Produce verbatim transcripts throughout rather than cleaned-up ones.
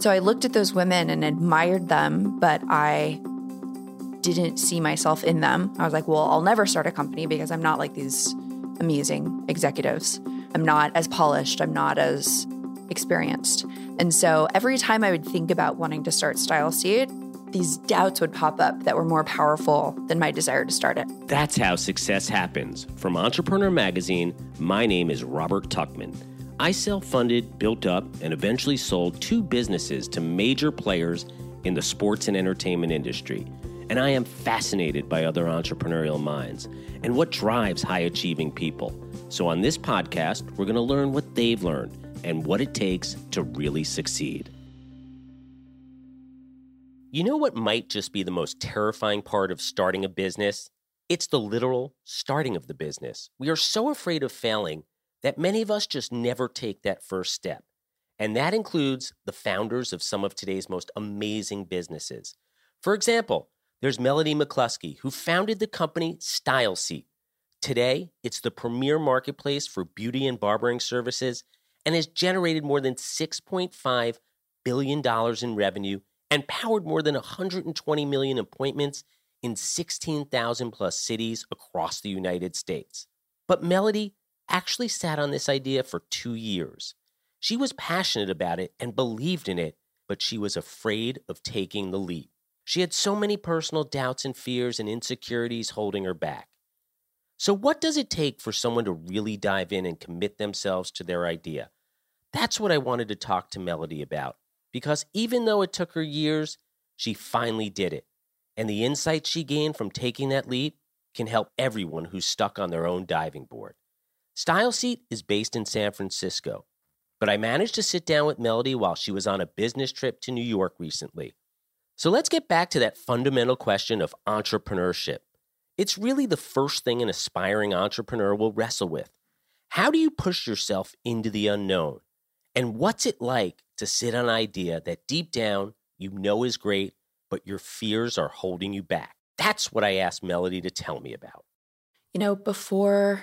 So I looked at those women and admired them, but I didn't see myself in them. I was like, well, I'll never start a company because I'm not like these amazing executives. I'm not as polished. I'm not as experienced. And so every time I would think about wanting to start Style Seat, these doubts would pop up that were more powerful than my desire to start it. That's how success happens. From Entrepreneur Magazine, my name is Robert Tuchman. I self-funded, built up, and eventually sold two businesses to major players in the sports and entertainment industry. And I am fascinated by other entrepreneurial minds and what drives high-achieving people. So on this podcast, we're going to learn what they've learned and what it takes to really succeed. You know what might just be the most terrifying part of starting a business? It's the literal starting of the business. We are so afraid of failing that many of us just never take that first step. And that includes the founders of some of today's most amazing businesses. For example, there's Melody McCluskey, who founded the company Style Seat. Today, it's the premier marketplace for beauty and barbering services and has generated more than six point five billion dollars in revenue and powered more than one hundred twenty million appointments in sixteen thousand plus cities across the United States. But Melody actually sat on this idea for two years. She was passionate about it and believed in it, but she was afraid of taking the leap. She had so many personal doubts and fears and insecurities holding her back. So what does it take for someone to really dive in and commit themselves to their idea? That's what I wanted to talk to Melody about, because even though it took her years, she finally did it. And the insights she gained from taking that leap can help everyone who's stuck on their own diving board. Style Seat is based in San Francisco, but I managed to sit down with Melody while she was on a business trip to New York recently. So let's get back to that fundamental question of entrepreneurship. It's really the first thing an aspiring entrepreneur will wrestle with. How do you push yourself into the unknown? And what's it like to sit on an idea that deep down you know is great, but your fears are holding you back? That's what I asked Melody to tell me about. You know, before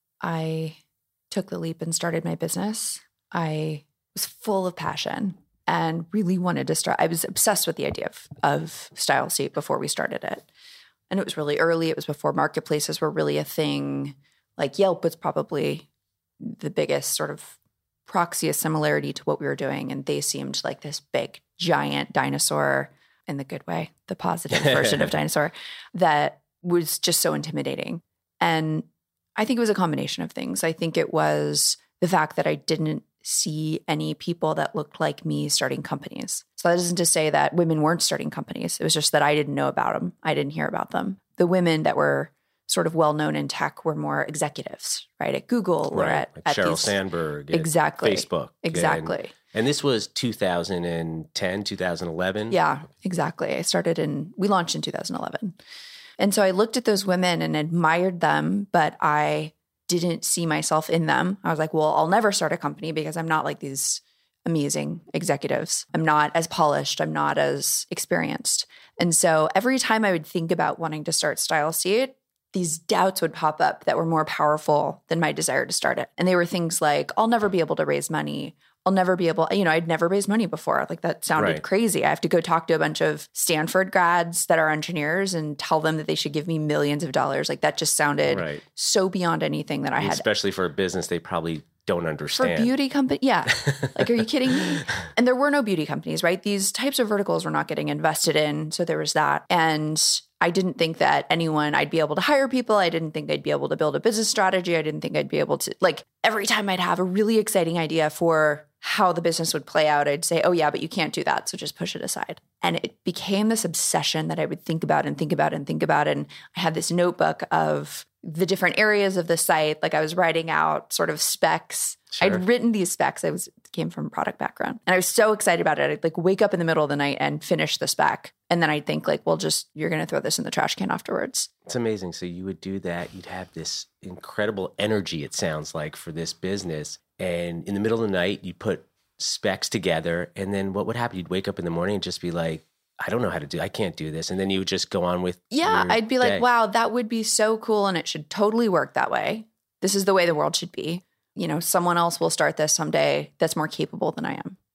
I took the leap and started my business, I was full of passion and really wanted to start. I was obsessed with the idea of, of Style Seat before we started it. And it was really early. It was before marketplaces were really a thing. Like Yelp was probably the biggest sort of proxy, a similarity to what we were doing. And they seemed like this big, giant dinosaur in the good way, the positive version of dinosaur, that was just so intimidating. And I think it was a combination of things. I think it was the fact that I didn't see any people that looked like me starting companies. So that isn't to say that women weren't starting companies. It was just that I didn't know about them. I didn't hear about them. The women that were sort of well-known in tech were more executives, right? At Google right. or at, like at Sheryl these, Sandberg, exactly, at Facebook. Exactly. And, and this was two thousand ten, two thousand eleven? Yeah, exactly. I started in, we launched in two thousand eleven. And so I looked at those women and admired them, but I didn't see myself in them. I was like, well, I'll never start a company because I'm not like these amazing executives. I'm not as polished. I'm not as experienced. And so every time I would think about wanting to start Style Seat, these doubts would pop up that were more powerful than my desire to start it. And they were things like, I'll never be able to raise money. I'll never be able, you know, I'd never raised money before. Like that sounded right. crazy. I have to go talk to a bunch of Stanford grads that are engineers and tell them that they should give me millions of dollars. Like that just sounded right. so beyond anything that I had. Especially for a business they probably don't understand. For beauty company, yeah. Like, are you kidding me? And there were no beauty companies, right? These types of verticals were not getting invested in. So there was that. And I didn't think that anyone, I'd be able to hire people. I didn't think I'd be able to build a business strategy. I didn't think I'd be able to, like, every time I'd have a really exciting idea for how the business would play out, I'd say, oh yeah, but you can't do that. So just push it aside. And it became this obsession that I would think about and think about and think about. And I had this notebook of the different areas of the site. Like I was writing out sort of specs. Sure. I'd written these specs. I was came from a product background. And I was so excited about it. I'd like wake up in the middle of the night and finish the spec. And then I'd think like, well, just, you're going to throw this in the trash can afterwards. It's amazing. So you would do that. You'd have this incredible energy, it sounds like, for this business. And in the middle of the night, you put specs together. And then what would happen? You'd wake up in the morning and just be like, I don't know how to do, I can't do this. And then you would just go on with Yeah, your I'd be day. like, wow, that would be so cool. And it should totally work that way. This is the way the world should be. You know, someone else will start this someday that's more capable than I am.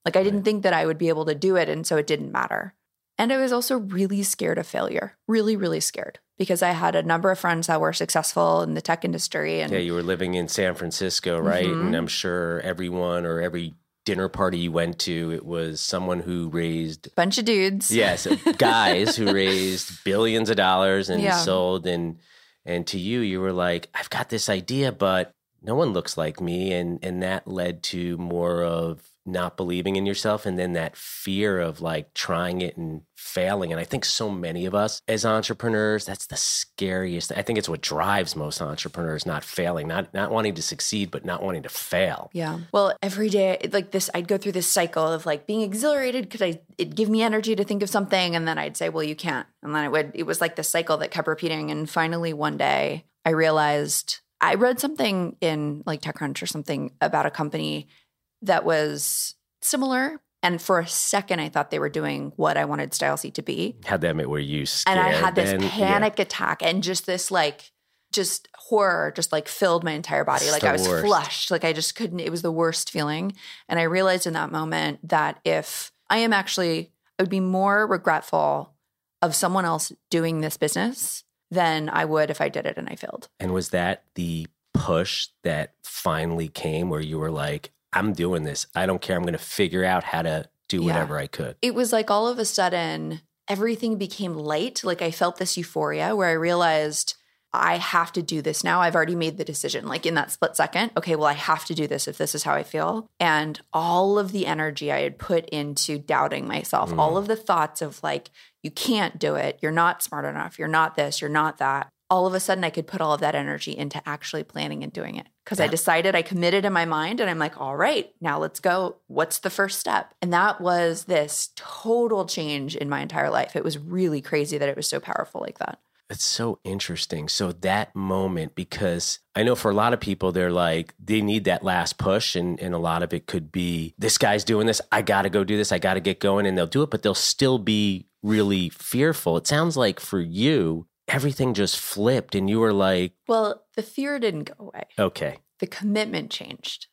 Like I didn't Right. think that I would be able to do it. And so it didn't matter. And I was also really scared of failure, really, really scared because I had a number of friends that were successful in the tech industry. And Yeah, you were living in San Francisco, right? Mhm. And I'm sure everyone or every dinner party you went to, it was someone who raised, bunch of dudes. yes, guys who raised billions of dollars and Yeah. sold. And and to you, you were like, I've got this idea, but no one looks like me. And and that led to more of not believing in yourself, and then that fear of like trying it and failing. And I think so many of us as entrepreneurs, that's the scariest. I think it's what drives most entrepreneurs, not failing, not not wanting to succeed, but not wanting to fail. Yeah. Well, every day, like this, I'd go through this cycle of like being exhilarated because I it'd give me energy to think of something, and then I'd say, "Well, you can't," and then it would. It was like this cycle that kept repeating. And finally, one day, I realized I read something in like TechCrunch or something about a company that was similar. And for a second, I thought they were doing what I wanted StyleSeat to be. Had them, were you scared? And I had this then? panic attack and just this like, just horror just like filled my entire body. It's Like the I was worst. flushed. Like I just couldn't, it was the worst feeling. And I realized in that moment that if I am actually, I would be more regretful of someone else doing this business than I would if I did it and I failed. And was that the push that finally came where you were like, I'm doing this. I don't care. I'm going to figure out how to do Yeah. whatever I could. It was like all of a sudden, everything became light. Like I felt this euphoria where I realized I have to do this now. I've already made the decision. Like in that split second, okay, well, I have to do this if this is how I feel. And all of the energy I had put into doubting myself, Mm. all of the thoughts of like, you can't do it. You're not smart enough. You're not this. You're not that. All of a sudden, I could put all of that energy into actually planning and doing it because I decided, I committed in my mind, and I'm like, all right, now let's go. What's the first step? And that was this total change in my entire life. It was really crazy that it was so powerful like that. It's so interesting. So that moment, because I know for a lot of people, they're like, they need that last push. And, and a lot of it could be, this guy's doing this. I got to go do this. I got to get going. And they'll do it, but they'll still be really fearful. It sounds like for you, everything just flipped and you were like, Well, the fear didn't go away. okay. The commitment changed.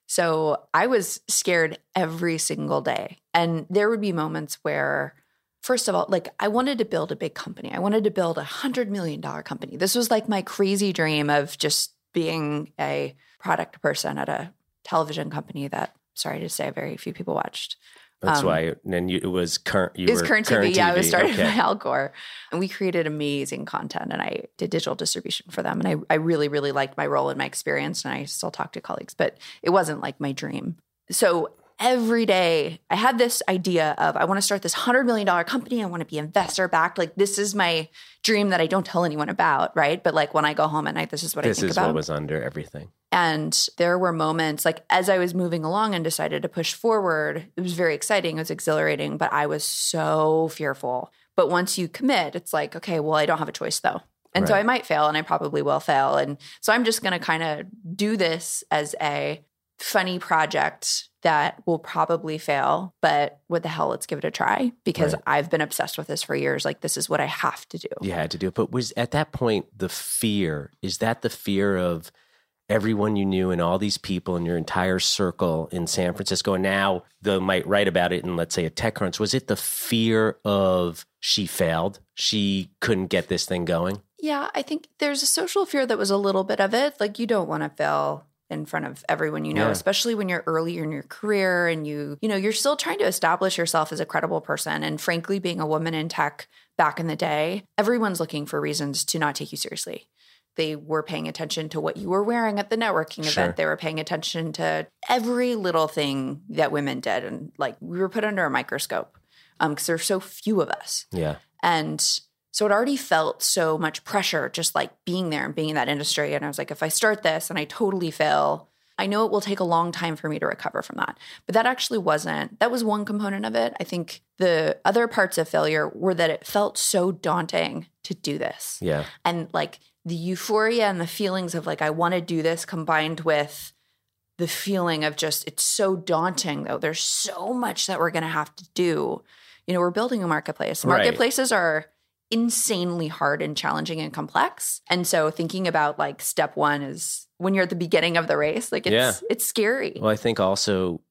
So I was scared every single day. And there would be moments where, first of all, like I wanted to build a big company. I wanted to build a hundred million dollar company. This was like my crazy dream of just being a product person at a television company that, sorry to say, very few people watched. That's Um, why. And then you, it was current. You It was were Current T V. Yeah, it was started Okay. by Al Gore. And we created amazing content and I did digital distribution for them. And I, I really, really liked my role and my experience. And I still talk to colleagues, but it wasn't like my dream. So every day I had this idea of I want to start this one hundred million dollar company. I want to be investor backed. Like this is my dream that I don't tell anyone about, right? But like when I go home at night, this is what This I think is about. what was under everything. And there were moments like as I was moving along and decided to push forward, it was very exciting. It was exhilarating, but I was so fearful. But once you commit, it's like, okay, well, I don't have a choice though. And so Right. I might fail and I probably will fail. And so I'm just going to kind of do this as a funny project that will probably fail, but what the hell, let's give it a try because Right. I've been obsessed with this for years. Like this is what I have to do. You had to do it. But was at that point, the fear, is that the fear of everyone you knew and all these people in your entire circle in San Francisco? And now they might write about it in, let's say, a TechCrunch. Was it the fear of she failed? She couldn't get this thing going? Yeah, I think there's a social fear that was a little bit of it. Like you don't want to fail in front of everyone you know, Yeah. especially when you're early in your career and you, you know, you're still trying to establish yourself as a credible person. And frankly, being a woman in tech back in the day, everyone's looking for reasons to not take you seriously. They were paying attention to what you were wearing at the networking Sure. event. They were paying attention to every little thing that women did. And like we were put under a microscope um, because there's so few of us. Yeah. And so it already felt so much pressure just like being there and being in that industry. And I was like, if I start this and I totally fail, I know it will take a long time for me to recover from that. But that actually wasn't, that was one component of it. I think the other parts of failure were that it felt so daunting to do this. Yeah. And like the euphoria and the feelings of like, I want to do this combined with the feeling of just, it's so daunting though. There's so much that we're going to have to do. You know, we're building a marketplace. Right. Marketplaces are insanely hard and challenging and complex. And so thinking about like step one is when you're at the beginning of the race, like it's Yeah. it's scary. Well, I think also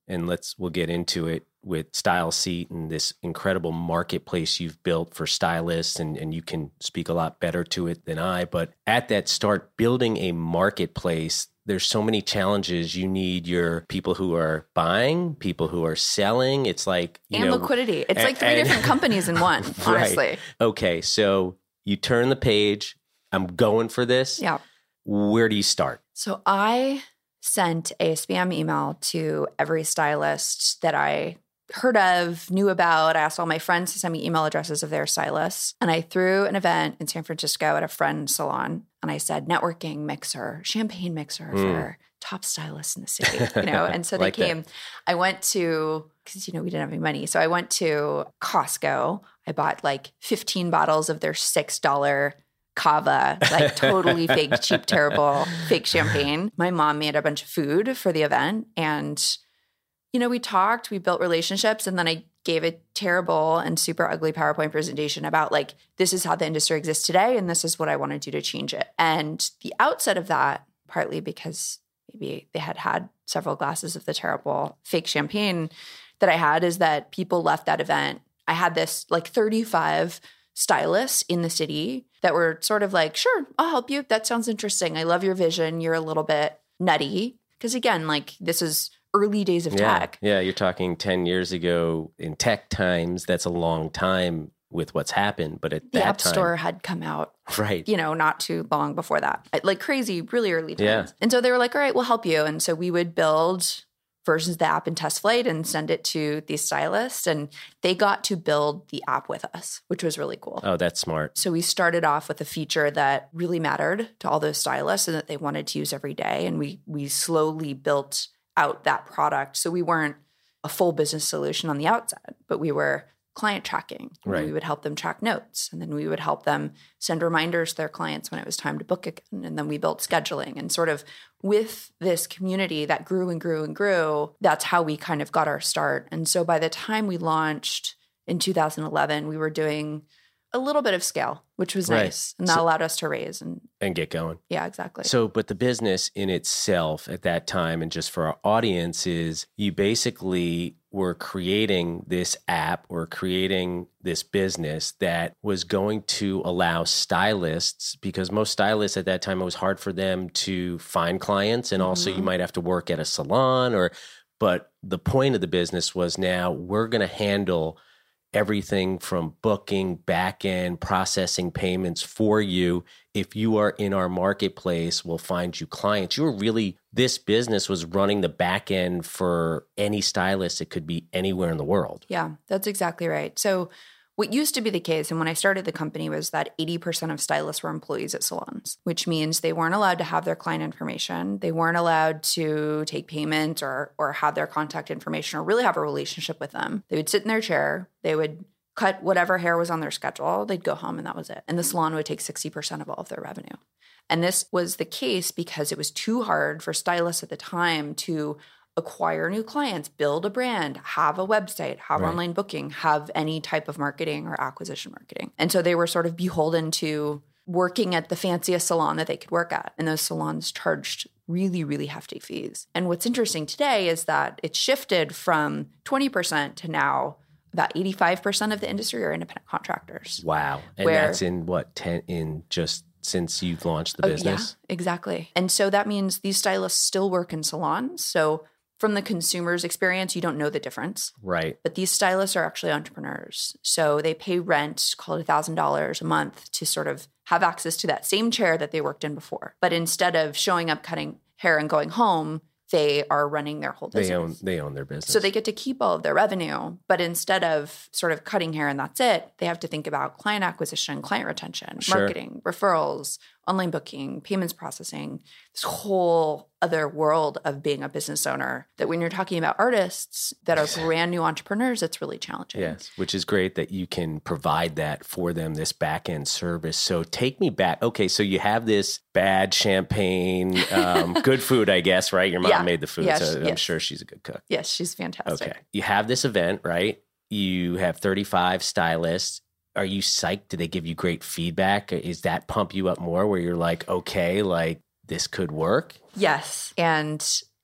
and let's we'll get into it with Style Seat and this incredible marketplace you've built for stylists, and, and you can speak a lot better to it than I. But at that start, building a marketplace, there's so many challenges. You need your people who are buying, people who are selling. It's like, you and know, liquidity. It's and, like three and, different companies in one, honestly. Right. Okay, so you turn the page. I'm going for this. Yeah. Where do you start? So I sent a spam email to every stylist that I heard of, knew about. I asked all my friends to send me email addresses of their stylists. And I threw an event in San Francisco at a friend's salon. And I said, networking mixer, champagne mixer mm. for top stylists in the city, you know? And so they like came. That. I went to, because, you know, we didn't have any money. So I went to Costco. I bought like fifteen bottles of their six dollars Cava, like totally fake, cheap, terrible, fake champagne. My mom made a bunch of food for the event. And, you know, we talked, we built relationships, and then I gave a terrible and super ugly PowerPoint presentation about like, this is how the industry exists today, and this is what I want to do to change it. And the outset of that, partly because maybe they had had several glasses of the terrible fake champagne that I had, is that people left that event. I had this like thirty-five stylists in the city that were sort of like, sure, I'll help you. That sounds interesting. I love your vision. You're a little bit nutty. Because again, like this is early days of yeah. tech. Yeah, you're talking ten years ago in tech times. That's a long time with what's happened. But at the that App time, Store had come out, right? You know, not too long before that. Like crazy, really early times. Yeah. And so they were like, all right, we'll help you. And so we would build versions of the app in test flight and send it to these stylists. And they got to build the app with us, which was really cool. Oh, that's smart. So we started off with a feature that really mattered to all those stylists and that they wanted to use every day. And we we slowly built out that product. So we weren't a full business solution on the outset, but we were client tracking. Right. We would help them track notes, and then we would help them send reminders to their clients when it was time to book again. And then we built scheduling, and sort of with this community that grew and grew and grew, that's how we kind of got our start. And so by the time we launched in two thousand eleven, we were doing a little bit of scale, which was right. nice. And that so, allowed us to raise and and get going. Yeah, exactly. So, but the business in itself at that time, and just for our audience, is you basically were creating this app or creating this business that was going to allow stylists, because most stylists at that time, it was hard for them to find clients. And mm-hmm. also you might have to work at a salon or, but the point of the business was now we're going to handle everything from booking, back end, processing payments for you. If you are in our marketplace, we'll find you clients. You were really, this business was running the back end for any stylist. It could be anywhere in the world. Yeah, that's exactly right. So what used to be the case, and when I started the company, was that eighty percent of stylists were employees at salons, which means they weren't allowed to have their client information. They weren't allowed to take payment or or have their contact information or really have a relationship with them. They would sit in their chair. They would cut whatever hair was on their schedule. They'd go home and that was it. And the salon would take sixty percent of all of their revenue. And this was the case because it was too hard for stylists at the time to acquire new clients, build a brand, have a website, have right. online booking, have any type of marketing or acquisition marketing. And so they were sort of beholden to working at the fanciest salon that they could work at. And those salons charged really, really hefty fees. And what's interesting today is that it's shifted from twenty percent to now about eighty-five percent of the industry are independent contractors. Wow. And where, that's in what, ten in just since you've launched the business? Oh, yeah, exactly. And so that means these stylists still work in salons. So from the consumer's experience, you don't know the difference. Right. But these stylists are actually entrepreneurs. So they pay rent, call it one thousand dollars a month to sort of have access to that same chair that they worked in before. But instead of showing up, cutting hair, and going home, they are running their whole business. They own, they own their business. So they get to keep all of their revenue. But instead of sort of cutting hair and that's it, they have to think about client acquisition, client retention, sure. marketing, referrals, online booking, payments processing, this whole other world of being a business owner that when you're talking about artists that are brand new entrepreneurs, it's really challenging. Yes, which is great that you can provide that for them, this back-end service. So take me back. Okay, so you have this bad champagne, um, good food, I guess, right? Your mom yeah. made the food, yes, so I'm yes. sure she's a good cook. Yes, she's fantastic. Okay, you have this event, right? You have thirty-five stylists. Are you psyched? Do they give you great feedback? Is that pump you up more where you're like, okay, like this could work? Yes. And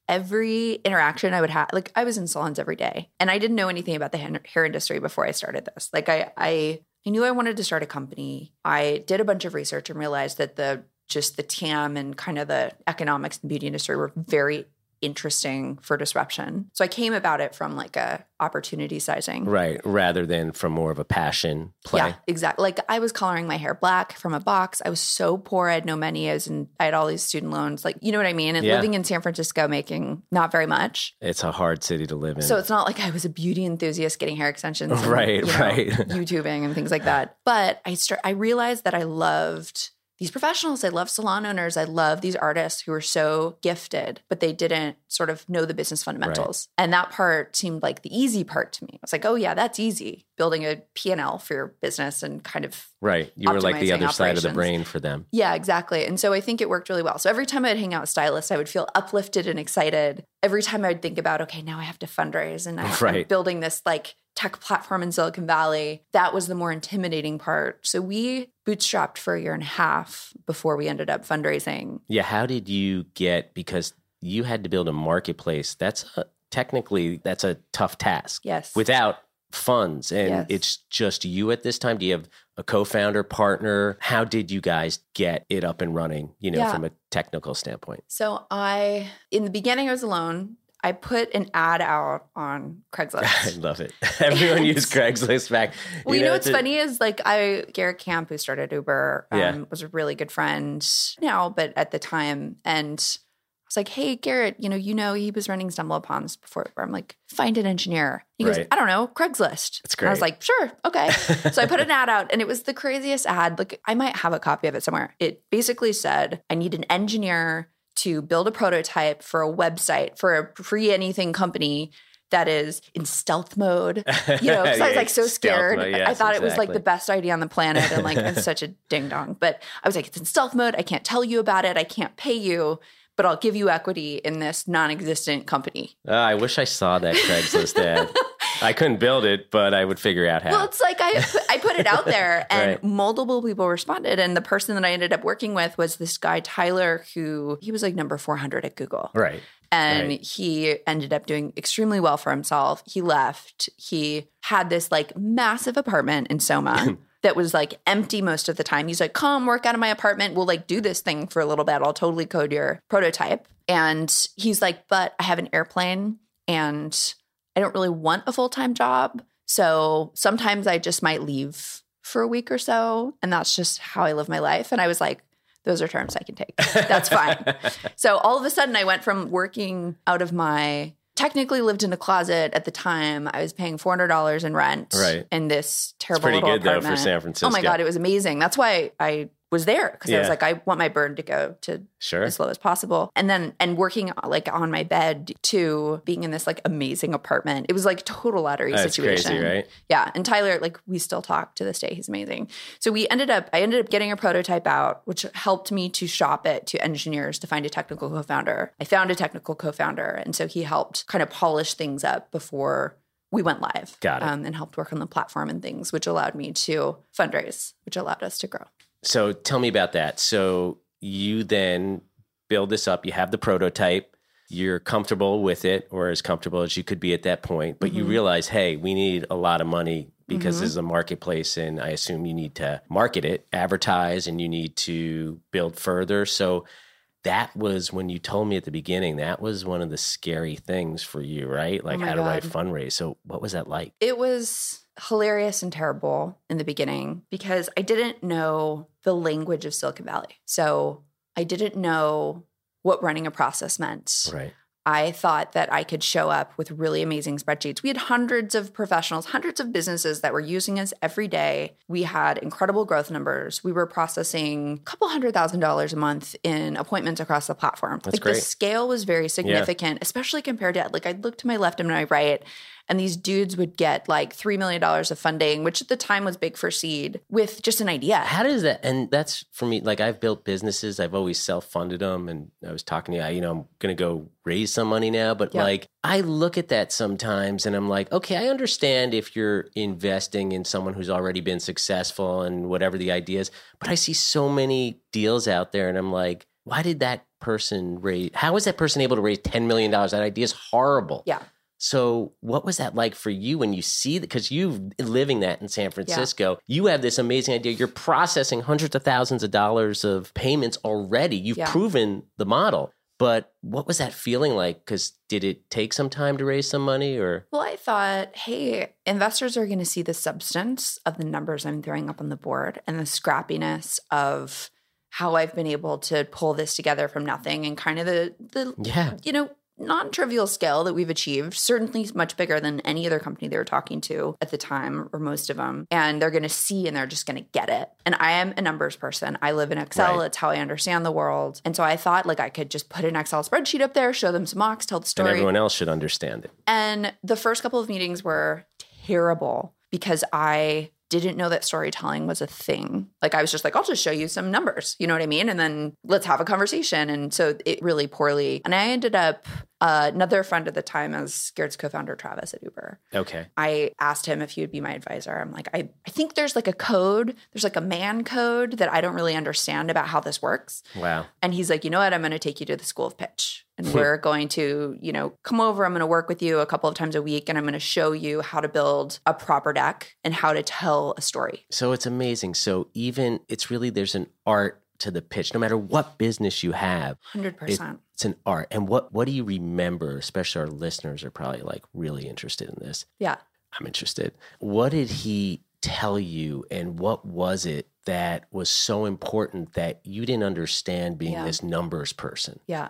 every interaction I would have, like I was in salons every day and I didn't know anything about the hair industry before I started this. Like I, I, I knew I wanted to start a company. I did a bunch of research and realized that the, just the T A M and kind of the economics in the beauty industry were very interesting for disruption. So I came about it from like a opportunity sizing. Right. Rather than from more of a passion play. Yeah, exactly. Like I was coloring my hair black from a box. I was so poor. I had no money. I was in, I had all these student loans. Like, you know what I mean? And yeah. living in San Francisco, making not very much. It's a hard city to live in. So it's not like I was a beauty enthusiast getting hair extensions. And, right, you know, right. YouTubing and things like that. But I start, I realized that I loved these professionals. I love salon owners. I love these artists who are so gifted, but they didn't sort of know the business fundamentals. Right. And that part seemed like the easy part to me. I was like, oh yeah, that's easy. Building a P and L for your business and kind of right. You were like the other operations. side of the brain for them. Yeah, exactly. And so I think it worked really well. So every time I'd hang out with stylists, I would feel uplifted and excited. Every time I would think about, okay, now I have to fundraise and I'm right. building this like tech platform in Silicon Valley. That was the more intimidating part. So we bootstrapped for a year and a half before we ended up fundraising. Yeah. How did you get, because you had to build a marketplace. That's a, technically, that's a tough task. Yes. Without funds. And yes. it's just you at this time. Do you have a co-founder, partner? How did you guys get it up and running, you know, yeah. from a technical standpoint? So I, in the beginning, I was alone. I put an ad out on Craigslist. I love it. Everyone and, used Craigslist back. Well, you, you know, know what's funny is like I, Garrett Camp, who started Uber, um, yeah. was a really good friend now, but at the time. And I was like, hey, Garrett, you know, you know, he was running StumbleUpon's before Uber. I'm like, find an engineer. He right. goes, I don't know, Craigslist. That's great. And I was like, sure, okay. So I put an ad out and it was the craziest ad. Like I might have a copy of it somewhere. It basically said, I need an engineer to build a prototype for a website for a free anything company that is in stealth mode. You know, so yeah, I was like so scared. Yes, I thought exactly. it was like the best idea on the planet and like it's such a ding dong. But I was like, it's in stealth mode. I can't tell you about it. I can't pay you, but I'll give you equity in this non-existent company. Uh, I wish I saw that Craigslist ad. I couldn't build it, but I would figure out how. Well, it's like I put, I put it out there and right. multiple people responded. And the person that I ended up working with was this guy, Tyler, who he was like number four hundred at Google. Right. And right. he ended up doing extremely well for himself. He left. He had this like massive apartment in Soma that was like empty most of the time. He's like, come work out of my apartment. We'll like do this thing for a little bit. I'll totally code your prototype. And he's like, but I have an airplane and I don't really want a full-time job. So sometimes I just might leave for a week or so. And that's just how I live my life. And I was like, those are terms I can take. That's fine. So all of a sudden I went from working out of my, technically lived in a closet at the time. I was paying four hundred dollars in rent right. in this terrible it's pretty little good apartment. Though for San Francisco. Oh my God, it was amazing. That's why I was there because yeah. I was like, I want my burn to go to sure. as low as possible. And then, and working like on my bed too, being in this like amazing apartment. It was like total lottery That's situation. Crazy, right? Yeah. And Tyler, like we still talk to this day. He's amazing. So we ended up, I ended up getting a prototype out, which helped me to shop it to engineers to find a technical co-founder. I found a technical co-founder. And so he helped kind of polish things up before we went live. Got it. Um, and helped work on the platform and things, which allowed me to fundraise, which allowed us to grow. So tell me about that. So you then build this up. You have the prototype. You're comfortable with it, or as comfortable as you could be at that point. But mm-hmm. you realize, hey, we need a lot of money because mm-hmm. this is a marketplace, and I assume you need to market it, advertise, and you need to build further. So that was when you told me at the beginning, that was one of the scary things for you, right? Like, oh how God. do I fundraise? So what was that like? It was hilarious and terrible in the beginning because I didn't know the language of Silicon Valley. So I didn't know what running a process meant. Right. I thought that I could show up with really amazing spreadsheets. We had hundreds of professionals, hundreds of businesses that were using us every day. We had incredible growth numbers. We were processing a couple hundred thousand dollars a month in appointments across the platform. That's like great. The scale was very significant, yeah. especially compared to like I'd look to my left and my right. And these dudes would get like three million dollars of funding, which at the time was big for seed, with just an idea. How does that, and that's for me, like I've built businesses, I've always self-funded them. And I was talking to you, I, you know, I'm going to go raise some money now. But yeah. like, I look at that sometimes and I'm like, okay, I understand if you're investing in someone who's already been successful and whatever the idea is. But I see so many deals out there and I'm like, why did that person raise, how was that person able to raise ten million dollars? That idea is horrible. Yeah. So what was that like for you when you see that? Because you've living that in San Francisco, yeah. you have this amazing idea. You're processing hundreds of thousands of dollars of payments already. You've yeah. proven the model. But what was that feeling like? Because did it take some time to raise some money or? Well, I thought, hey, investors are going to see the substance of the numbers I'm throwing up on the board and the scrappiness of how I've been able to pull this together from nothing and kind of the, the yeah. you know, non-trivial scale that we've achieved, certainly much bigger than any other company they were talking to at the time, or most of them. And they're going to see and they're just going to get it. And I am a numbers person. I live in Excel. Right. It's how I understand the world. And so I thought like I could just put an Excel spreadsheet up there, show them some mocks, tell the story. And everyone else should understand it. And the first couple of meetings were terrible because I didn't know that storytelling was a thing. Like I was just like, I'll just show you some numbers, you know what I mean? And then let's have a conversation. And so it really poorly. And I ended up, uh, another friend at the time as Garrett's co-founder, Travis at Uber. Okay. I asked him if he would be my advisor. I'm like, I, I think there's like a code, there's like a man code that I don't really understand about how this works. Wow. And he's like, you know what? I'm going to take you to the School of Pitch. And we're going to, you know, come over. I'm going to work with you a couple of times a week and I'm going to show you how to build a proper deck and how to tell a story. So it's amazing. So even it's really, there's an art to the pitch, no matter what business you have. one hundred percent. It, it's an art. And what, what do you remember? Especially our listeners are probably like really interested in this. Yeah. I'm interested. What did he tell you and what was it that was so important that you didn't understand being yeah. this numbers person? Yeah.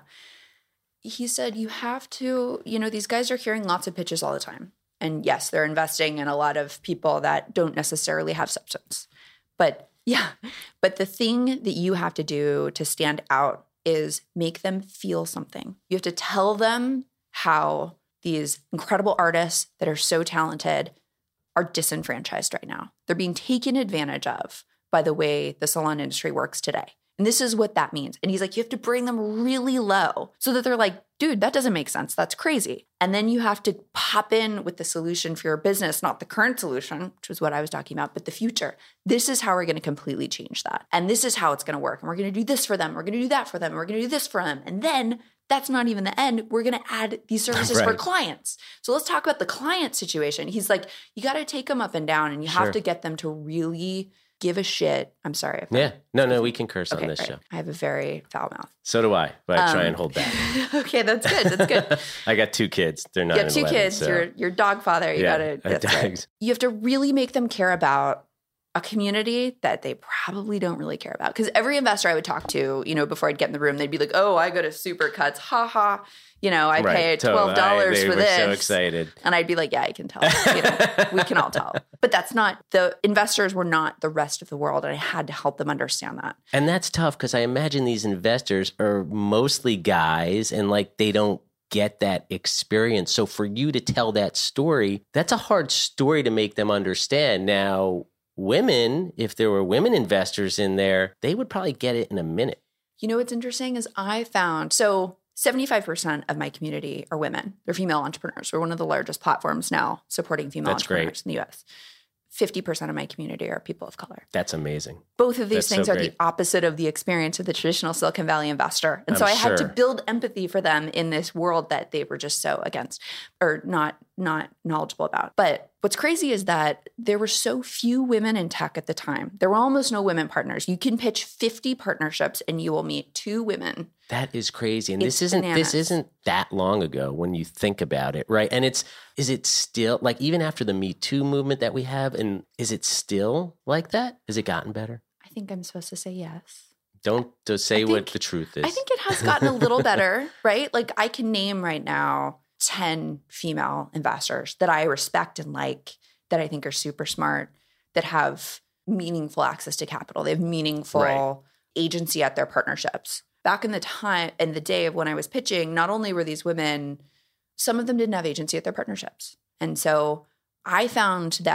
He said, you have to, you know, these guys are hearing lots of pitches all the time. And yes, they're investing in a lot of people that don't necessarily have substance. But yeah, but the thing that you have to do to stand out is make them feel something. You have to tell them how these incredible artists that are so talented are disenfranchised right now. They're being taken advantage of by the way the salon industry works today. And this is what that means. And he's like, you have to bring them really low so that they're like, dude, that doesn't make sense. That's crazy. And then you have to pop in with the solution for your business, not the current solution, which was what I was talking about, but the future. This is how we're going to completely change that. And this is how it's going to work. And we're going to do this for them. We're going to do that for them. And we're going to do this for them. And then that's not even the end. We're going to add these services right. for clients. So let's talk about the client situation. He's like, you got to take them up and down and you sure. have to get them to really give a shit. I'm sorry. If yeah. No, no, we can curse okay, on this right. show. I have a very foul mouth. So do I, but I um, try and hold back. Okay, that's good. That's good. I got two kids. They're nine You have two and eleven, kids. So. You're, you're dog father. You yeah, got to, that's right. You have to really make them care about a community that they probably don't really care about. Because every investor I would talk to, you know, before I'd get in the room, they'd be like, oh, I go to Supercuts. Ha ha. You know, I right, pay twelve dollars totally. I, for this. so excited. And I'd be like, yeah, I can tell. You know, we can all tell. But that's not, the investors were not the rest of the world. And I had to help them understand that. And that's tough because I imagine these investors are mostly guys and like they don't get that experience. So for you to tell that story, that's a hard story to make them understand. Now, women, if there were women investors in there, they would probably get it in a minute. You know what's interesting is I found, so seventy-five percent of my community are women. They're female entrepreneurs. We're one of the largest platforms now supporting female That's entrepreneurs great. in the U S. fifty percent of my community are people of color. That's amazing. Both of these That's things so are great. the opposite of the experience of the traditional Silicon Valley investor. And I'm so I had sure. to build empathy for them in this world that they were just so against or not not knowledgeable about. But what's crazy is that there were so few women in tech at the time. There were almost no women partners. You can pitch fifty partnerships and you will meet two women. That is crazy. And It's this isn't bananas. this isn't that long ago when you think about it, right? And it's is it still like even after the Me Too movement that we have, and is it still like that? Has it gotten better? I think I'm supposed to say yes. Don't just say I what think- the truth is. I think it has gotten a little better, right? Like I can name right now ten female investors that I respect and like, that I think are super smart, that have meaningful access to capital. They have meaningful Right. agency at their partnerships. Back in the time, in the day of when I was pitching, not only were these women, some of them didn't have agency at their partnerships. And so I found that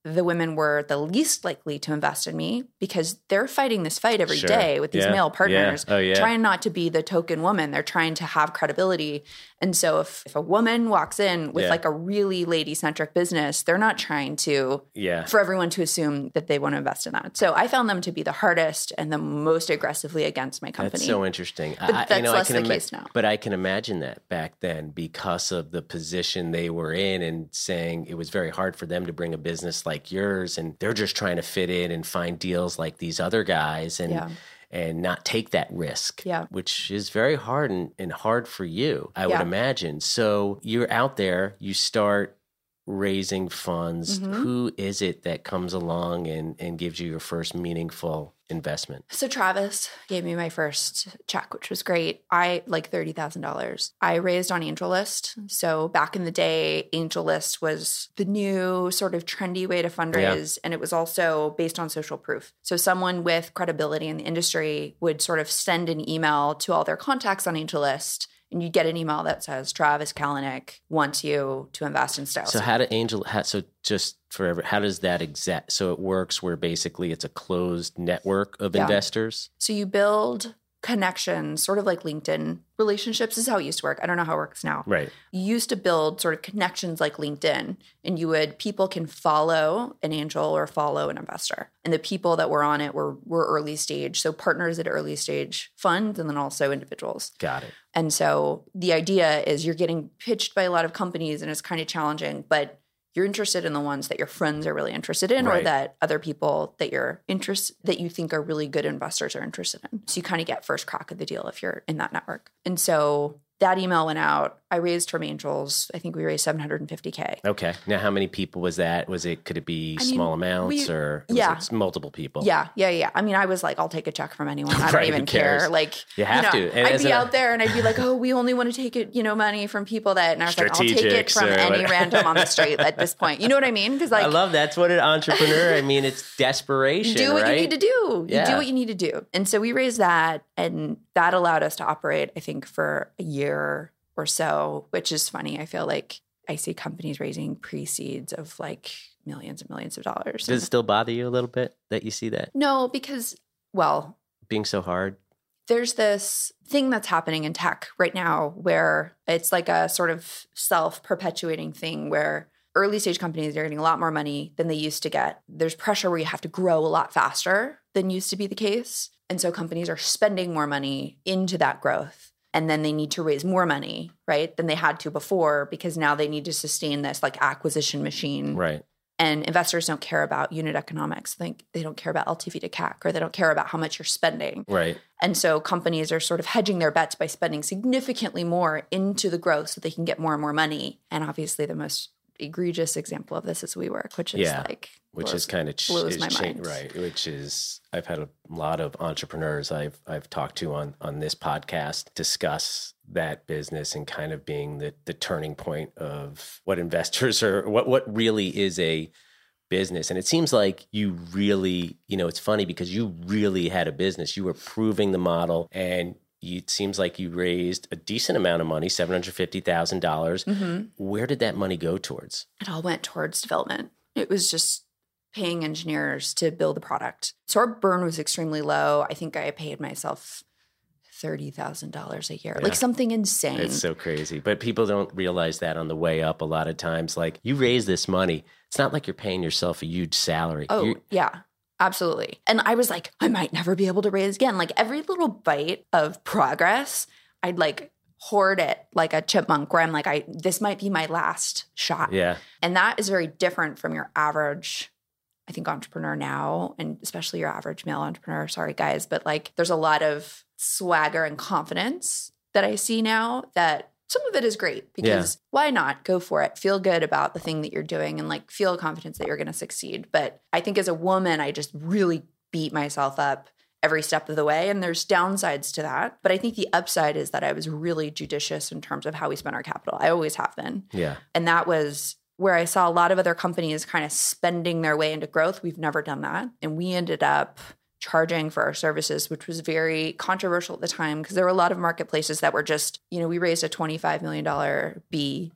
the women were the least likely to invest in me because they're fighting this fight every Sure. day with these Yeah. male partners, Yeah. Oh, yeah. trying not to be the token woman. They're trying to have credibility. And so if, if a woman walks in with Yeah. like a really lady-centric business, they're not trying to, Yeah. for everyone to assume that they want to invest in that. So I found them to be the hardest and the most aggressively against my company. That's so interesting. But I, that's you know, less I can the ima- case now. But I can imagine that back then because of the position they were in and saying it was very hard for them to bring a business like yours. And they're just trying to fit in and find deals like these other guys and Yeah. and not take that risk, Yeah. which is very hard and, and hard for you, I would Yeah. imagine. So you're out there, you start raising funds. Mhm. Who is it that comes along and, and gives you your first meaningful investment? So Travis gave me my first check, which was great. I like thirty thousand dollars. I raised on AngelList. So back in the day, AngelList was the new sort of trendy way to fundraise. And it was also based on social proof. So someone with credibility in the industry would sort of send an email to all their contacts on AngelList. And you get an email that says, Travis Kalanick wants you to invest in Style. So how do Angel, how, so just forever, how does that exact, so it works where basically it's a closed network of Yeah. investors? So you build connections, sort of like LinkedIn relationships is how it used to work. I don't know how it works now. Right. You used to build sort of connections like LinkedIn, and you would, people can follow an angel or follow an investor. And the people that were on it were were early stage. So partners at early stage funds and then also individuals. Got it. And so the idea is you're getting pitched by a lot of companies and it's kind of challenging, but you're interested in the ones that your friends are really interested in, Right. or that other people that you're interest that you think are really good investors are interested in. So you kind of get first crack of the deal if you're in that network. And so that email went out. I raised from Angels. I think we raised seven hundred fifty K. Okay. Now, how many people was that? Was it, could it be I mean, small amounts we- or was yeah. it multiple people? Yeah, yeah, yeah. I mean, I was like, I'll take a check from anyone. I don't Right, who even care. cares? Like, You have know, to. And I'd as be a- out there and I'd be like, oh, we only want to take it, you know, money from people that, and I was like, I'll take it Strategics from or any what- random on the street at this point. You know what I mean? Because like, I love that's what an entrepreneur, I mean, it's desperation, do what right? you need to do. You Yeah. do what you need to do. And so we raised that, and that allowed us to operate, I think, for a year or so, which is funny. I feel like I see companies raising pre-seeds of like millions and millions of dollars. Does it still bother you a little bit that you see that No, because, well, being so hard? there's this thing that's happening in tech right now where it's like a sort of self-perpetuating thing where early stage companies are getting a lot more money than they used to get. There's pressure where you have to grow a lot faster than used to be the case. And so companies are spending more money into that growth. And then they need to raise more money, right, than they had to before, because now they need to sustain this like acquisition machine. Right. And investors don't care about unit economics. They, they don't care about L T V to C A C, or they don't care about how much you're spending. Right. And so companies are sort of hedging their bets by spending significantly more into the growth so they can get more and more money. And obviously the most egregious example of this is WeWork, which is Yeah. like Which blows- is kind of ch- blows is my cha- mind. right? Which is I've had a lot of entrepreneurs I've I've talked to on on this podcast discuss that business and kind of being the the turning point of what investors are what what really is a business. And it seems like you really, you know, it's funny because you really had a business. You were proving the model, and you, it seems like you raised a decent amount of money, seven hundred fifty thousand dollars. Mhm. Where did that money go towards? It all went towards development. It was just paying engineers to build the product. So our burn was extremely low. I think I paid myself thirty thousand dollars a year, Yeah. like something insane. It's so crazy. But people don't realize that on the way up a lot of times. Like, you raise this money, it's not like you're paying yourself a huge salary. Oh, You're- yeah, absolutely. And I was like, I might never be able to raise again. Like every little bite of progress, I'd like hoard it like a chipmunk where I'm like, I this might be my last shot. yeah. And that is very different from your average, I think, entrepreneur now, and especially your average male entrepreneur. Sorry, guys, but like there's a lot of swagger and confidence that I see now that some of it is great because why not go for it? Feel good about the thing that you're doing and like feel confidence that you're going to succeed. But I think as a woman, I just really beat myself up every step of the way. And there's downsides to that. But I think the upside is that I was really judicious in terms of how we spent our capital. I always have been. Yeah. And that was where I saw a lot of other companies kind of spending their way into growth. We've never done that. And we ended up charging for our services, which was very controversial at the time because there were a lot of marketplaces that were just, you know, we raised a twenty-five million dollars B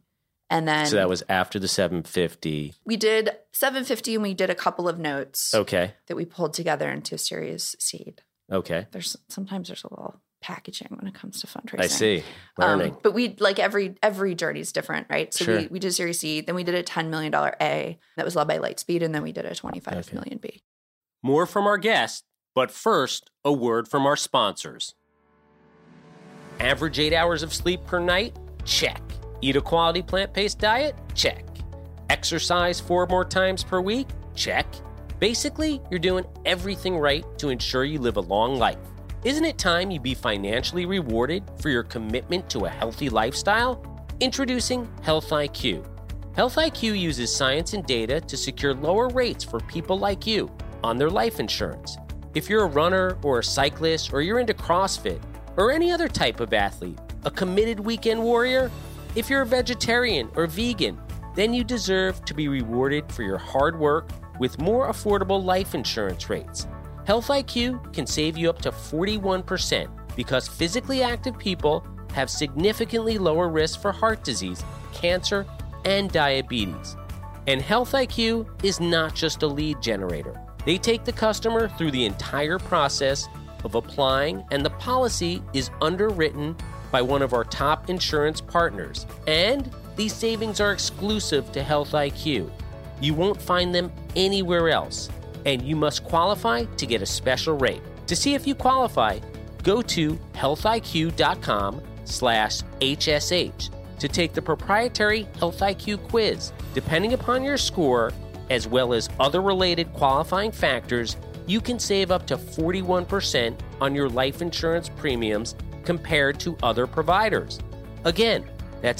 And then... So that was after the seven fifty. We did seven fifty and we did a couple of notes. Okay. That we pulled together into a Series Seed. Okay. There's sometimes there's a little packaging when it comes to fundraising. I see. Learning. Um, but we like every every journey is different, right? So Sure. we, we did Series C, then we did a ten million dollars A that was led by Lightspeed, and then we did a twenty-five Okay. million B. More from our guest, but first, a word from our sponsors. Average eight hours of sleep per night? Check. Eat a quality plant-based diet? Check. Exercise four more times per week? Check. Basically, you're doing everything right to ensure you live a long life. Isn't it time you be financially rewarded for your commitment to a healthy lifestyle? Introducing Health I Q. Health I Q uses science and data to secure lower rates for people like you on their life insurance. If you're a runner or a cyclist, or you're into CrossFit, or any other type of athlete, a committed weekend warrior, if you're a vegetarian or vegan, then you deserve to be rewarded for your hard work with more affordable life insurance rates. Health I Q can save you up to forty-one percent because physically active people have significantly lower risk for heart disease, cancer, and diabetes. And Health I Q is not just a lead generator. They take the customer through the entire process of applying, and the policy is underwritten by one of our top insurance partners. And these savings are exclusive to Health I Q. You won't find them anywhere else, and you must qualify to get a special rate. To see if you qualify, go to healthiq.com slash HSH to take the proprietary Health I Q quiz. Depending upon your score, as well as other related qualifying factors, you can save up to forty-one percent on your life insurance premiums compared to other providers. Again, that's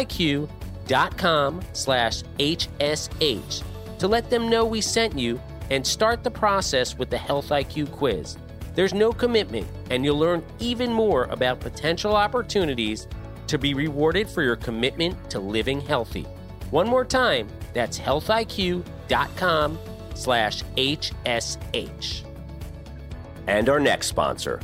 healthiq.com slash HSH to let them know we sent you and start the process with the Health I Q quiz. There's no commitment, and you'll learn even more about potential opportunities to be rewarded for your commitment to living healthy. One more time, that's healthiq.com slash HSH. And our next sponsor.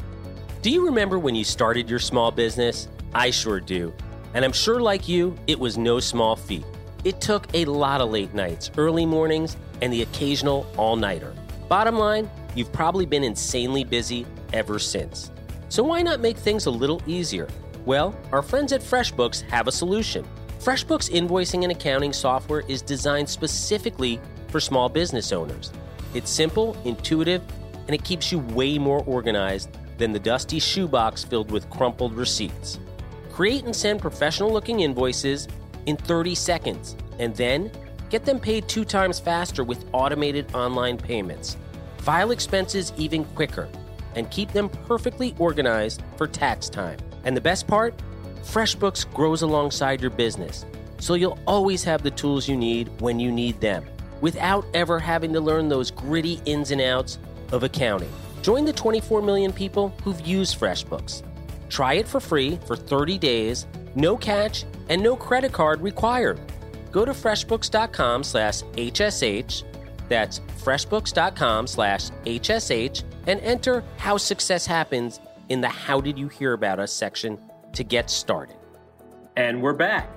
Do you remember when you started your small business? I sure do. And I'm sure like you, it was no small feat. It took a lot of late nights, early mornings, and the occasional all-nighter. Bottom line, you've probably been insanely busy ever since. So why not make things a little easier? Well, our friends at FreshBooks have a solution. FreshBooks invoicing and accounting software is designed specifically for small business owners. It's simple, intuitive, and it keeps you way more organized than the dusty shoebox filled with crumpled receipts. Create and send professional-looking invoices in thirty seconds, and then get them paid two times faster with automated online payments. File expenses even quicker, and keep them perfectly organized for tax time. And the best part? FreshBooks grows alongside your business, so you'll always have the tools you need when you need them, without ever having to learn those gritty ins and outs of accounting. Join the twenty-four million people who've used FreshBooks. Try it for free for thirty days, no catch, and no credit card required. Go to freshbooks.com slash HSH, that's freshbooks.com slash HSH, and enter how success happens in the How Did You Hear About Us section to get started. And we're back.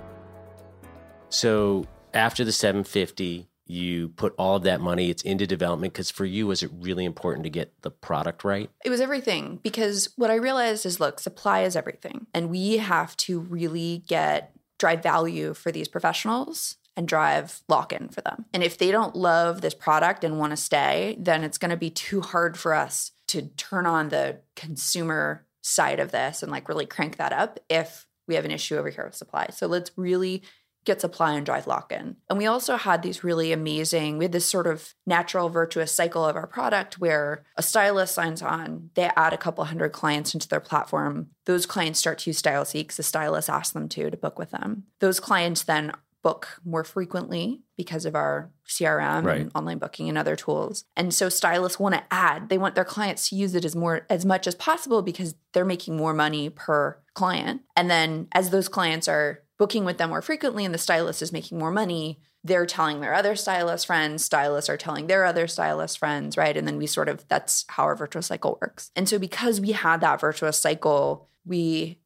So after the seven fifty, you put all of that money, it's into development, because for you, was it really important to get the product right? It was everything, because what I realized is, look, supply is everything. And we have to really get, drive value for these professionals and drive lock-in for them. And if they don't love this product and want to stay, then it's going to be too hard for us to turn on the consumer side of this and like really crank that up if we have an issue over here with supply. So let's really get supply and drive lock-in. And we also had these really amazing, we had this sort of natural virtuous cycle of our product where a stylist signs on, they add a couple hundred clients into their platform. Those clients start to use StyleSeek. The stylist asks them to, to book with them. Those clients then book more frequently because of our C R M right. and online booking and other tools. And so stylists want to add, they want their clients to use it as more as much as possible because they're making more money per client. And then as those clients are booking with them more frequently and the stylist is making more money, they're telling their other stylist friends, stylists are telling their other stylist friends, right? And then we sort of, that's how our virtuous cycle works. And so because we had that virtuous cycle, we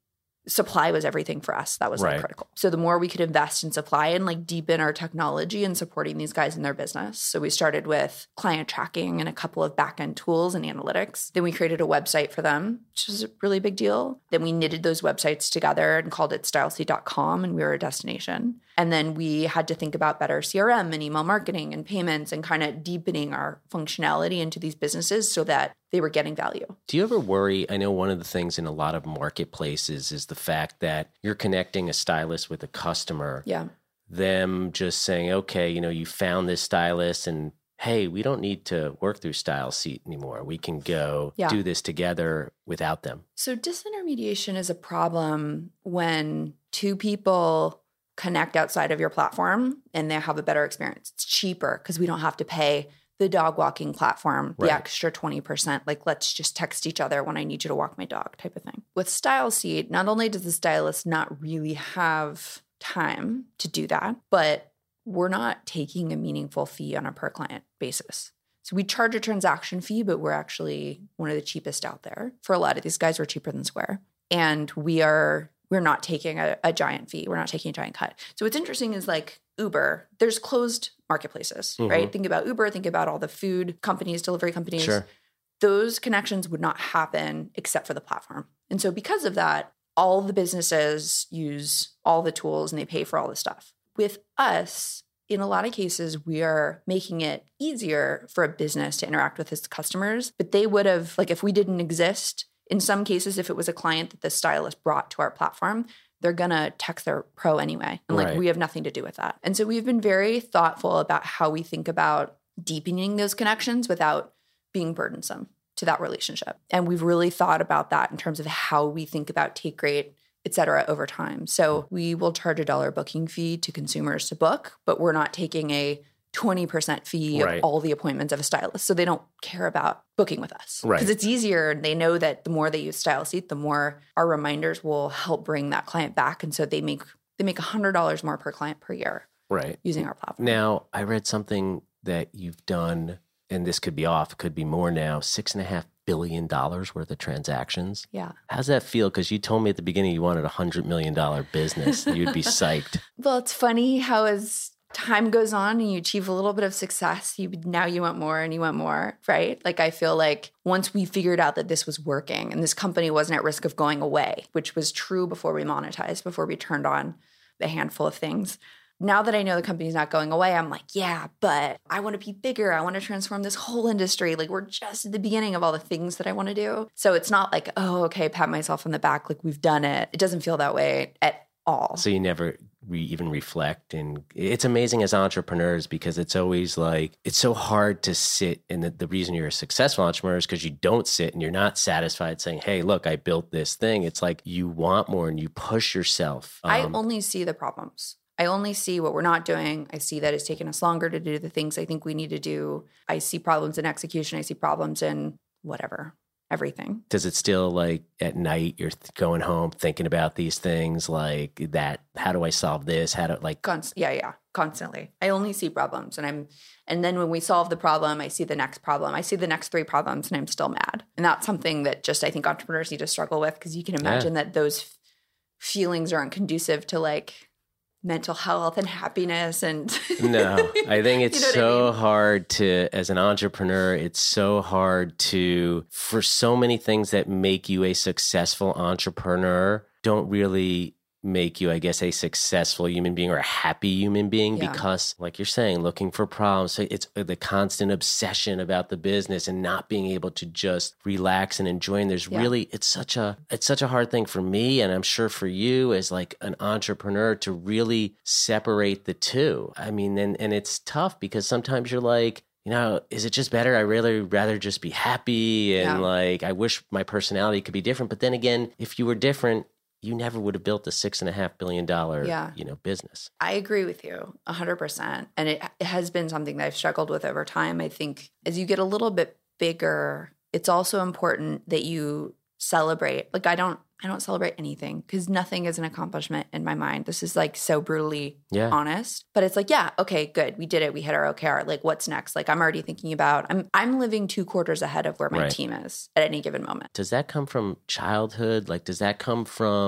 supply was everything for us. That was Right. like critical. So the more we could invest in supply and like deepen our technology and supporting these guys in their business. So we started with client tracking and a couple of back-end tools and analytics. Then we created a website for them, which was a really big deal. Then we knitted those websites together and called it styleseat dot com, and we were a destination. And then we had to think about better C R M and email marketing and payments and kind of deepening our functionality into these businesses so that they were getting value. Do you ever worry? I know one of the things in a lot of marketplaces is the fact that you're connecting a stylist with a customer. Yeah. Them just saying, okay, you know, you found this stylist and hey, we don't need to work through StyleSeat anymore. We can go Yeah. do this together without them. So disintermediation is a problem when two people connect outside of your platform and they have a better experience. It's cheaper because we don't have to pay the dog walking platform, the Right. extra twenty percent, like let's just text each other when I need you to walk my dog type of thing. With StyleSeat, not only does the stylist not really have time to do that, but we're not taking a meaningful fee on a per client basis. So we charge a transaction fee, but we're actually one of the cheapest out there. For a lot of these guys, we're cheaper than Square. And we are we're not taking a, a giant fee. We're not taking a giant cut. So what's interesting is like Uber, there's closed marketplaces, Mhm. right? Think about Uber, think about all the food companies, delivery companies. Sure. Those connections would not happen except for the platform. And so because of that, all the businesses use all the tools and they pay for all the stuff. With us, in a lot of cases, we are making it easier for a business to interact with its customers, but they would have, like if we didn't exist, in some cases, if it was a client that the stylist brought to our platform, they're going to text their pro anyway. And like Right. we have nothing to do with that. And so we've been very thoughtful about how we think about deepening those connections without being burdensome to that relationship. And we've really thought about that in terms of how we think about take rate, et cetera, over time. So we will charge a dollar booking fee to consumers to book, but we're not taking a twenty percent fee Right. of all the appointments of a stylist. So they don't care about booking with us. Right. Because it's easier. They know that the more they use StyleSeat, the more our reminders will help bring that client back. And so they make they make one hundred dollars more per client per year Right. using our platform. Now, I read something that you've done, and this could be off, could be more now, six and a half billion dollars worth of transactions. Yeah. How's that feel? Because you told me at the beginning you wanted a hundred million dollar business. You'd be psyched. Well, it's funny how as time goes on and you achieve a little bit of success, you now you want more and you want more, right? Like I feel like once we figured out that this was working and this company wasn't at risk of going away, which was true before we monetized, before we turned on a handful of things. Now that I know the company's not going away, I'm like, yeah, but I want to be bigger. I want to transform this whole industry. Like we're just at the beginning of all the things that I want to do. So it's not like, oh, okay, pat myself on the back, like we've done it. It doesn't feel that way at all. So you never re- even reflect. And it's amazing as entrepreneurs because it's always like, it's so hard to sit. And the, the reason you're a successful entrepreneur is because you don't sit and you're not satisfied saying, hey, look, I built this thing. It's like you want more and you push yourself. I Um, only see the problems. I only see what we're not doing. I see that it's taken us longer to do the things I think we need to do. I see problems in execution. I see problems in whatever, everything. Does it still like at night you're th- going home thinking about these things like that? How do I solve this? How do like, Const- yeah, yeah, constantly. I only see problems, and I'm, and then when we solve the problem, I see the next problem. I see the next three problems, and I'm still mad. And that's something that just I think entrepreneurs need to struggle with because you can imagine that those f- feelings aren't conducive to like mental health and happiness and no, I think it's You know what I so mean? hard to, as an entrepreneur, it's so hard to, for so many things that make you a successful entrepreneur, don't really make you, I guess, a successful human being or a happy human being Yeah. because, like you're saying, looking for problems. So it's the constant obsession about the business and not being able to just relax and enjoy. And there's Yeah. really, it's such a, it's such a hard thing for me, and I'm sure for you as like an entrepreneur to really separate the two. I mean, and and it's tough because sometimes you're like, you know, is it just better? I really rather just be happy and Yeah. like I wish my personality could be different. But then again, if you were different, you never would have built a six and a half billion dollar, Yeah. you know, business. I agree with you a hundred percent. And it, it has been something that I've struggled with over time. I think as you get a little bit bigger, it's also important that you celebrate. Like I don't, I don't celebrate anything because nothing is an accomplishment in my mind. This is like so brutally Yeah. honest, but it's like, yeah, okay, good. We did it. We hit our O K R. Like what's next? Like I'm already thinking about, I'm, I'm living two quarters ahead of where my Right. team is at any given moment. Does that come from childhood? Like, does that come from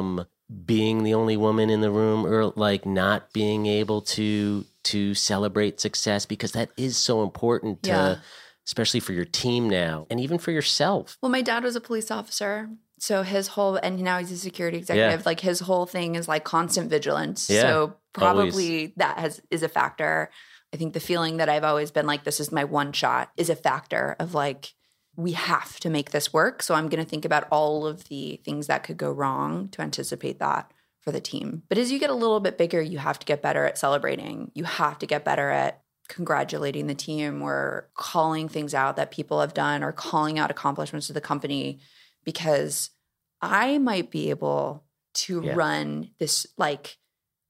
being the only woman in the room, or like not being able to to celebrate success, because that is so important to, Yeah. especially for your team now and even for yourself. Well, my dad was a police officer. So his whole, and now he's a security executive, Yeah. like his whole thing is like constant vigilance. Yeah, So probably always. that has is a factor. I think the feeling that I've always been like, this is my one shot, is a factor of like, we have to make this work. So I'm going to think about all of the things that could go wrong to anticipate that for the team. But as you get a little bit bigger, you have to get better at celebrating. You have to get better at congratulating the team or calling things out that people have done or calling out accomplishments of the company, because I might be able to Yeah. run this like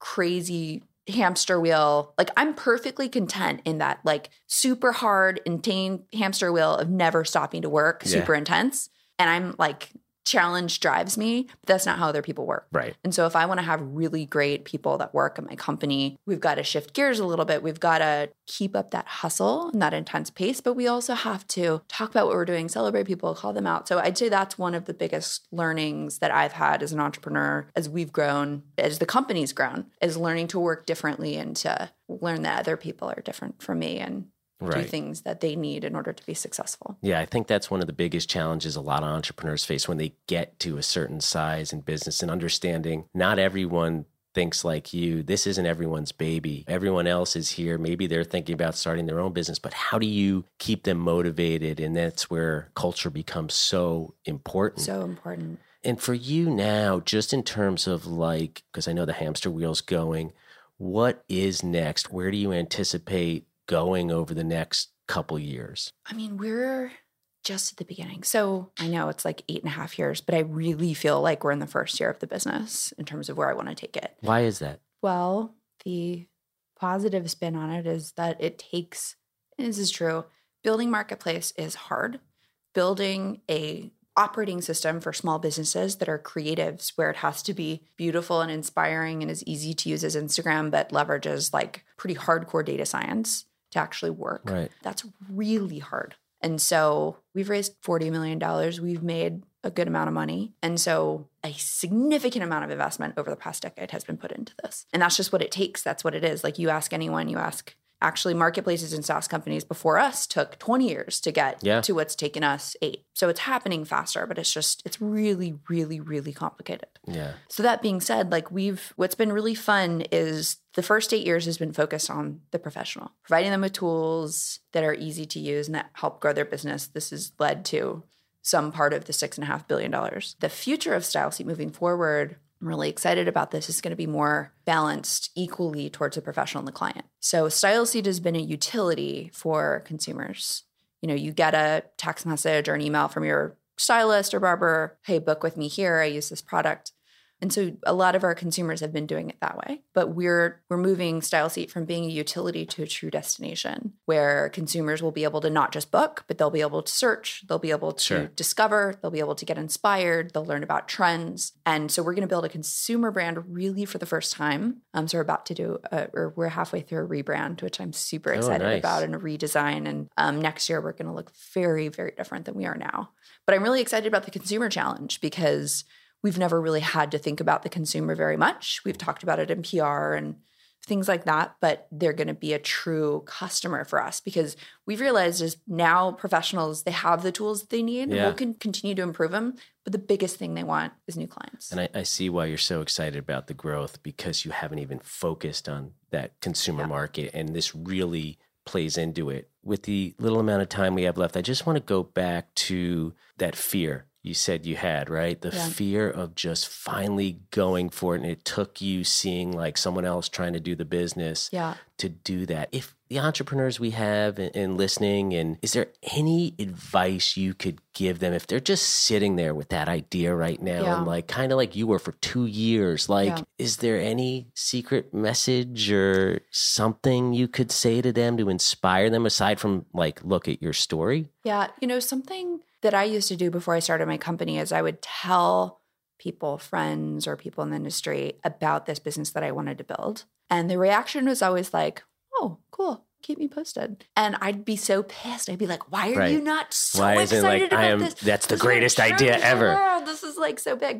crazy hamster wheel. Like I'm perfectly content in that like super hard, intense hamster wheel of never stopping to work, Yeah. super intense. And I'm like, challenge drives me, but that's not how other people work. Right. And so if I want to have really great people that work at my company, we've got to shift gears a little bit. We've got to keep up that hustle and that intense pace, but we also have to talk about what we're doing, celebrate people, call them out. So I'd say that's one of the biggest learnings that I've had as an entrepreneur as we've grown, as the company's grown, is learning to work differently and to learn that other people are different from me and do Right. things that they need in order to be successful. Yeah, I think that's one of the biggest challenges a lot of entrepreneurs face when they get to a certain size in business, and understanding not everyone thinks like you. This isn't everyone's baby. Everyone else is here. Maybe they're thinking about starting their own business, but how do you keep them motivated? And that's where culture becomes so important. So important. And for you now, just in terms of like, because I know the hamster wheel's going, what is next? Where do you anticipate going over the next couple years? I mean, we're just at the beginning. So I know it's like eight and a half years, but I really feel like we're in the first year of the business in terms of where I want to take it. Why is that? Well, the positive spin on it is that it takes, and this is true, building marketplace is hard. Building a operating system for small businesses that are creatives, where it has to be beautiful and inspiring and as easy to use as Instagram, but leverages like pretty hardcore data science to actually work. Right. That's really hard. And so we've raised forty million dollars. We've made a good amount of money. And so a significant amount of investment over the past decade has been put into this. And that's just what it takes. That's what it is. Like you ask anyone, you ask actually marketplaces and SaaS companies before us took twenty years to get Yeah. to what's taken us eight. So it's happening faster, but it's just, it's really, really, really complicated. Yeah. So that being said, like we've, what's been really fun is the first eight years has been focused on the professional, providing them with tools that are easy to use and that help grow their business. This has led to some part of the six and a half billion dollars. The future of StyleSeat moving forward, I'm really excited about this, is going to be more balanced equally towards the professional and the client. So StyleSeat has been a utility for consumers. You know, you get a text message or an email from your stylist or barber, hey, book with me here, I use this product. And so a lot of our consumers have been doing it that way. But we're we're moving StyleSeat from being a utility to a true destination, where consumers will be able to not just book, but they'll be able to search, they'll be able to Sure. discover, they'll be able to get inspired, they'll learn about trends. And so we're going to build a consumer brand really for the first time. Um, so we're about to do, a, or we're halfway through a rebrand, which I'm super Oh, excited nice. about, and a redesign. And um, next year we're going to look very, very different than we are now. But I'm really excited about the consumer challenge because we've never really had to think about the consumer very much. We've talked about it in P R and things like that, but they're going to be a true customer for us because we've realized is now professionals, they have the tools that they need. Yeah. We'll can continue to improve them, but the biggest thing they want is new clients. And I, I see why you're so excited about the growth, because you haven't even focused on that consumer Yeah. market. And this really plays into it. With the little amount of time we have left, I just want to go back to that fear you said you had, right? The Yeah. fear of just finally going for it. And it took you seeing like someone else trying to do the business Yeah. to do that. If the entrepreneurs we have and, and listening, and is there any advice you could give them if they're just sitting there with that idea right now Yeah. and like kind of like you were for two years? Like, Yeah. is there any secret message or something you could say to them to inspire them aside from like, look at your story? Yeah. You know, something that I used to do before I started my company is I would tell people, friends or people in the industry about this business that I wanted to build. And the reaction was always like, oh, cool. Keep me posted. And I'd be so pissed. I'd be like, why are Right. you not so Why isn't excited like, about I am, this? that's the This is gonna greatest change idea the ever. world. This is like so big.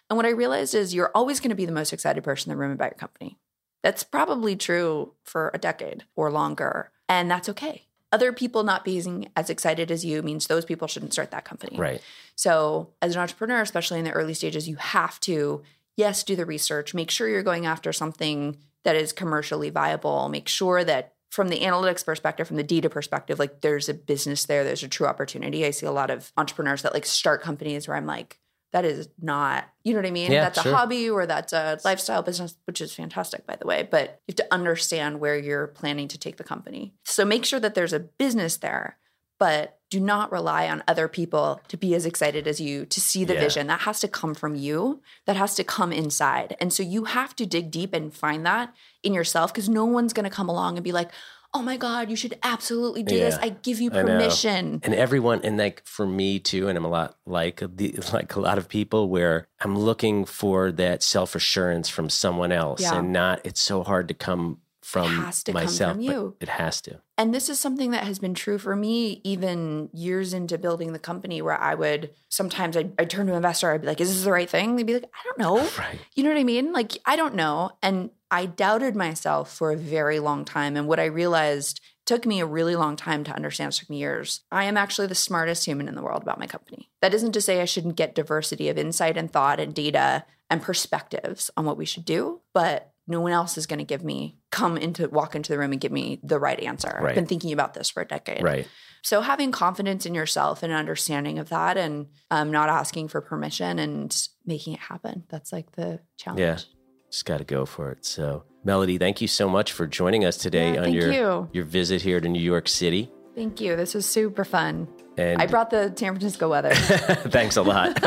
And what I realized is you're always going to be the most excited person in the room about your company. That's probably true for a decade or longer. And that's okay. Other people not being as excited as you means those people shouldn't start that company. Right. So as an entrepreneur, especially in the early stages, you have to, yes, do the research, make sure you're going after something that is commercially viable, make sure that from the analytics perspective, from the data perspective, like there's a business there, there's a true opportunity. I see a lot of entrepreneurs that like start companies where I'm like, that is not, you know what I mean? Yeah, that's sure. a hobby or that's a lifestyle business, which is fantastic, by the way. But you have to understand where you're planning to take the company. So make sure that there's a business there, but do not rely on other people to be as excited as you, to see the Yeah. vision. That has to come from you. That has to come inside. And so you have to dig deep and find that in yourself, because no one's going to come along and be like, oh my God, you should absolutely do Yeah, this. I give you I know. permission. And everyone, and like for me too, and I'm a lot like the, like a lot of people where I'm looking for that self-assurance from someone else Yeah. and not, it's so hard to come from It has to come myself. from but you. It has to. And this is something that has been true for me even years into building the company, where I would sometimes I'd, I'd turn to an investor. I'd be like, is this the right thing? They'd be like, I don't know. Right. You know what I mean? Like, I don't know. And I doubted myself for a very long time. And what I realized took me a really long time to understand. It took me years. I am actually the smartest human in the world about my company. That isn't to say I shouldn't get diversity of insight and thought and data and perspectives on what we should do, but no one else is going to give me, come into, walk into the room and give me the right answer. Right. I've been thinking about this for a decade. Right. So having confidence in yourself and understanding of that, and um, not asking for permission and making it happen. That's like the challenge. Yeah. Just got to go for it. So Melody, thank you so much for joining us today Yeah, on thank your, you. your visit here to New York City. Thank you. This was super fun. And I brought the San Francisco weather. thanks a lot.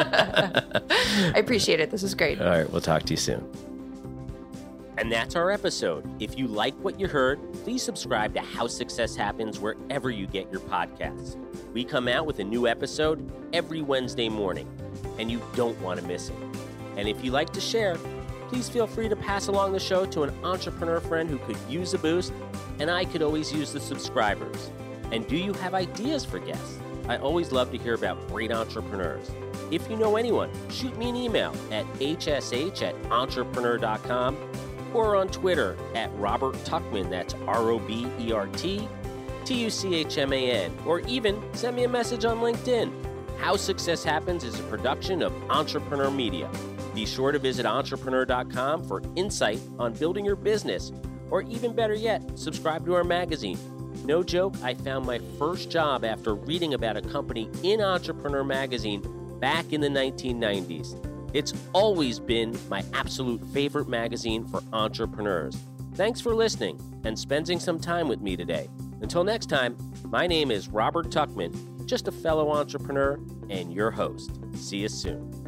I appreciate it. This was great. All right. We'll talk to you soon. And that's our episode. If you like what you heard, please subscribe to How Success Happens wherever you get your podcasts. We come out with a new episode every Wednesday morning, and you don't want to miss it. And if you like to share, please feel free to pass along the show to an entrepreneur friend who could use a boost, and I could always use the subscribers. And do you have ideas for guests? I always love to hear about great entrepreneurs. If you know anyone, shoot me an email at h s h at entrepreneur dot com or on Twitter at Robert Tuchman, that's R O B E R T T U C H M A N, or even send me a message on LinkedIn. How Success Happens is a production of Entrepreneur Media. Be sure to visit entrepreneur dot com for insight on building your business, or even better yet, subscribe to our magazine. No joke, I found my first job after reading about a company in Entrepreneur Magazine back in the nineteen nineties. It's always been my absolute favorite magazine for entrepreneurs. Thanks for listening and spending some time with me today. Until next time, my name is Robert Tuchman, just a fellow entrepreneur and your host. See you soon.